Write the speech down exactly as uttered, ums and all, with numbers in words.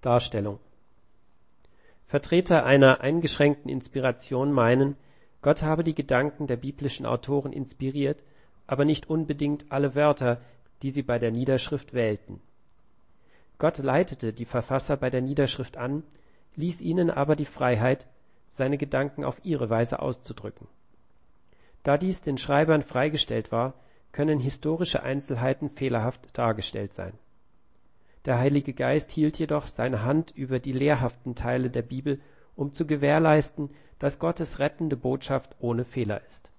Darstellung. Vertreter einer eingeschränkten Inspiration meinen, Gott habe die Gedanken der biblischen Autoren inspiriert, aber nicht unbedingt alle Wörter, die sie bei der Niederschrift wählten. Gott leitete die Verfasser bei der Niederschrift an, ließ ihnen aber die Freiheit, seine Gedanken auf ihre Weise auszudrücken. Da dies den Schreibern freigestellt war, können historische Einzelheiten fehlerhaft dargestellt sein. Der Heilige Geist hielt jedoch seine Hand über die lehrhaften Teile der Bibel, um zu gewährleisten, dass Gottes rettende Botschaft ohne Fehler ist.